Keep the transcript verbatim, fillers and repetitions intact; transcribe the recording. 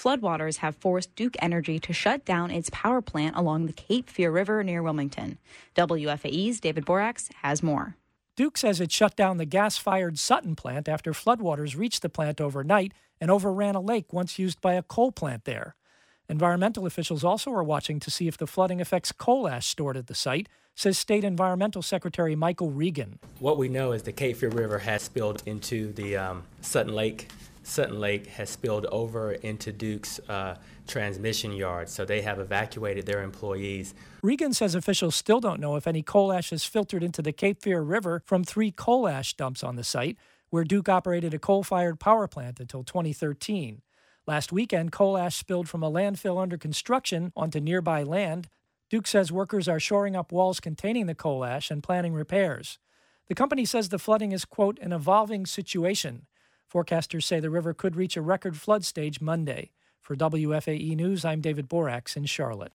Floodwaters have forced Duke Energy to shut down its power plant along the Cape Fear River near Wilmington. W F A E's David Borax has more. Duke says it shut down the gas-fired Sutton plant after floodwaters reached the plant overnight and overran a lake once used by a coal plant there. Environmental officials also are watching to see if the flooding affects coal ash stored at the site, says State Environmental Secretary Michael Regan. What we know is the Cape Fear River has spilled into the um, Sutton Lake. Sutton Lake has spilled over into Duke's uh, transmission yard, so they have evacuated their employees. Regan says officials still don't know if any coal ash has filtered into the Cape Fear River from three coal ash dumps on the site, where Duke operated a coal-fired power plant until twenty thirteen. Last weekend, coal ash spilled from a landfill under construction onto nearby land. Duke says workers are shoring up walls containing the coal ash and planning repairs. The company says the flooding is, quote, an evolving situation. Forecasters say the river could reach a record flood stage Monday. For W F A E News, I'm David Borax in Charlotte.